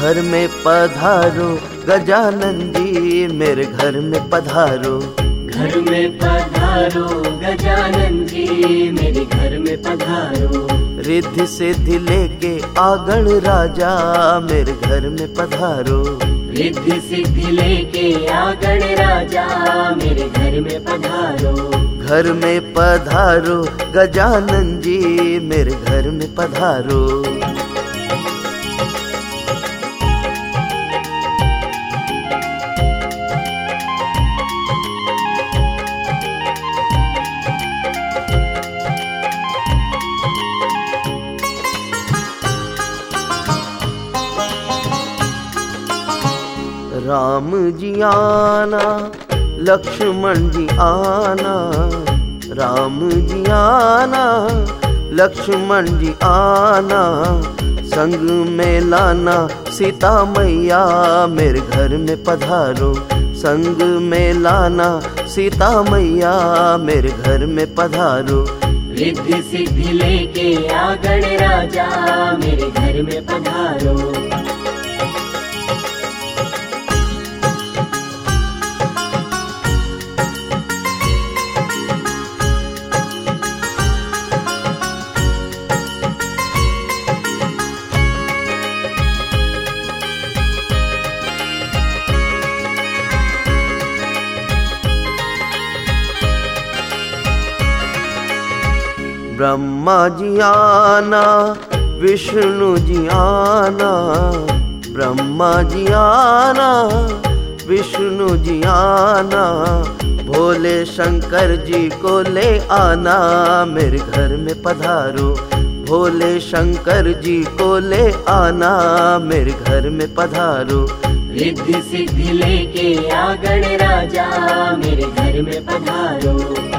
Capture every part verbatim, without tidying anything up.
घर में पधारो गजानन जी, मेरे घर में पधारो। घर में पधारो गजानन जी, मेरे घर में पधारो। रिद्धि सिद्धि लेके आगण राजा, मेरे घर में पधारो। रिद्धि सिद्धि लेके आगण राजा, मेरे घर में पधारो। घर में पधारो गजानन जी, मेरे घर में पधारो। राम जी आना, लक्ष्मण जी आना, राम जी आना, लक्ष्मण जी आना, संग में लाना सीता मैया, मेरे घर में पधारो। संग में लाना सीता मैया, मेरे घर में पधारो। रिद्धि सिद्धि लेके आगण राजा, मेरे घर में पधारो। ब्रह्मा जी आना, विष्णु जी आना, ब्रह्मा जी आना, विष्णु जी आना, भोले शंकर जी को ले आना, मेरे घर में पधारो। भोले शंकर जी को ले आना, मेरे घर में पधारो। रिद्धि सिद्धि लेके आगण राजा, मेरे घर में पधारो।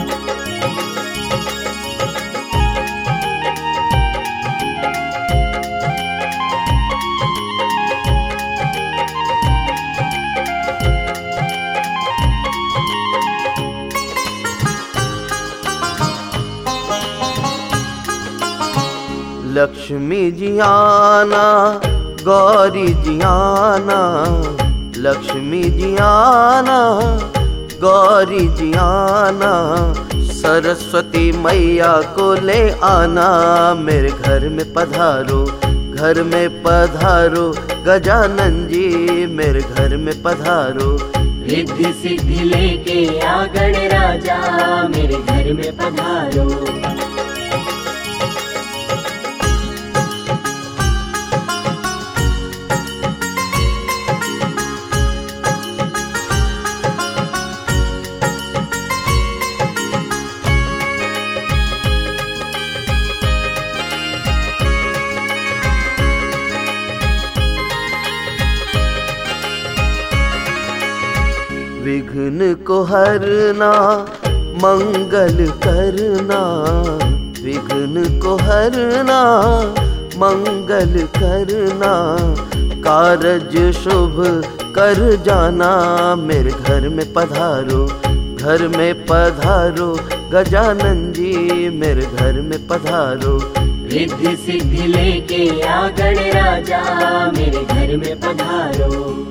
लक्ष्मी जी आना, गौरी जी आना, लक्ष्मी जी आना, गौरी जी आना, सरस्वती मैया को ले आना, मेरे घर में पधारो। घर में पधारो गजानन जी, मेरे घर में पधारो। रिद्धि सिद्धि लेके आगण राजा, मेरे घर में पधारो। विघ्न को हरना, मंगल करना, विघ्न को हरना, मंगल करना, कारज शुभ कर जाना, मेरे घर में पधारो। घर में पधारो गजानन जी, मेरे घर में पधारो। रिद्धि सिद्धि लेके आगण राजा, मेरे घर में पधारो।